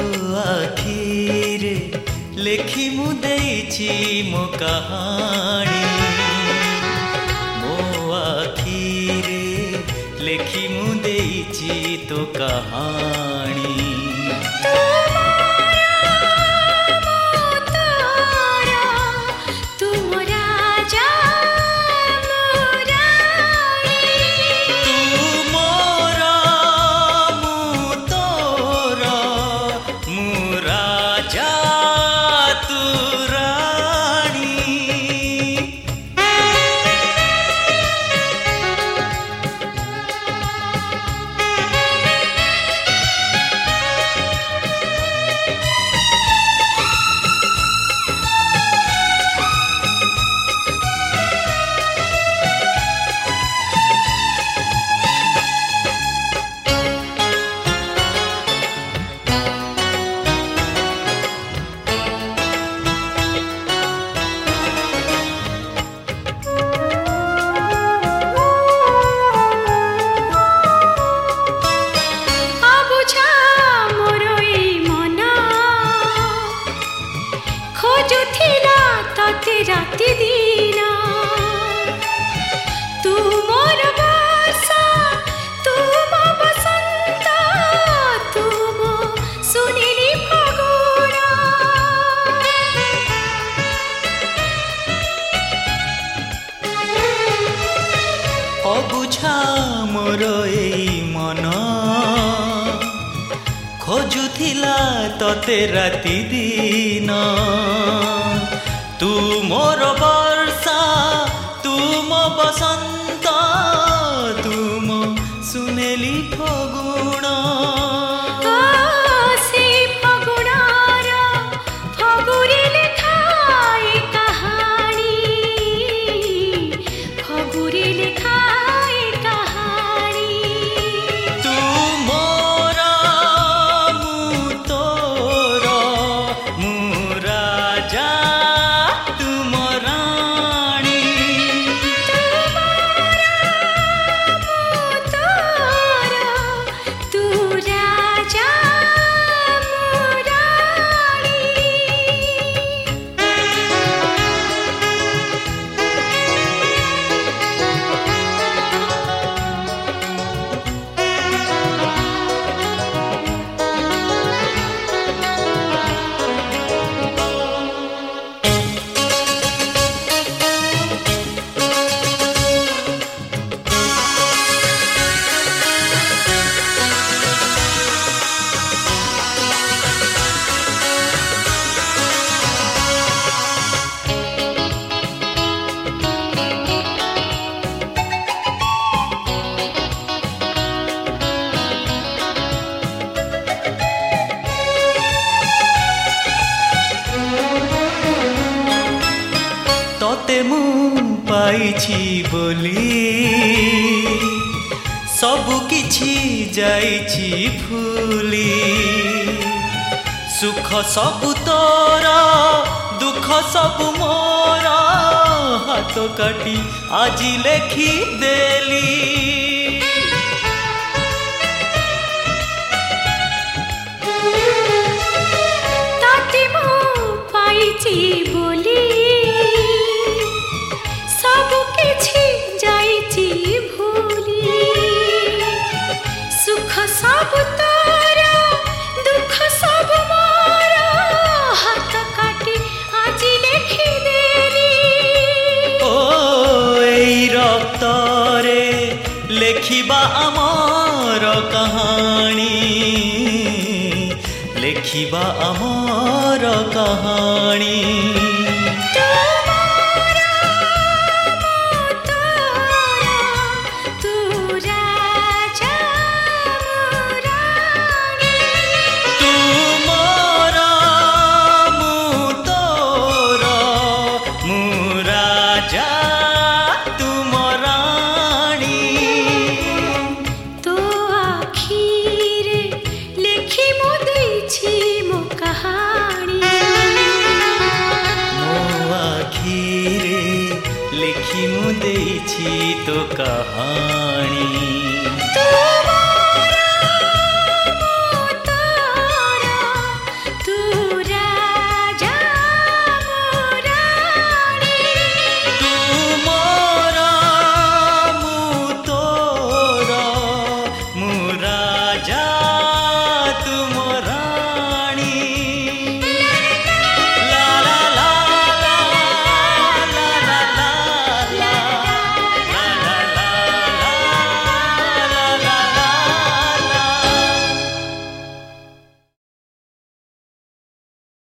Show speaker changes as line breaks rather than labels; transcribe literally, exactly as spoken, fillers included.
आखिरे लेखी मु देइछि मो कहानी मो आखिरे लेखी मु देइछि तो कहानी
राति दिन तू मोर वर्षा तू मो बसंत तू मो सुनीली फागुन
अबुझा मोर एई मन खोजुथिला तते राति दिन तू मोर वर्षा तू मो बसंत तू मो सुनेली फगुण
से फगुणार फगुरी लिखाई कहानी फगुरी लिखाई कहानी
तू मोर मु तोर मु राजा तोते मु पाइछि बोली सबु किछि जाइछि फूली सुख सबु तोर दुख सबु मोर हाथ काटी आज लेखी देली
ताते मु पाइछि बोली सुख सब तोरा दुख सब मोर हाथ काटी आज लेखी देली
ओ एई रक्तरे लेखिबा आमर कहानी लेखिबा आमर कहानी लिखी मु देइछि तो कहानी।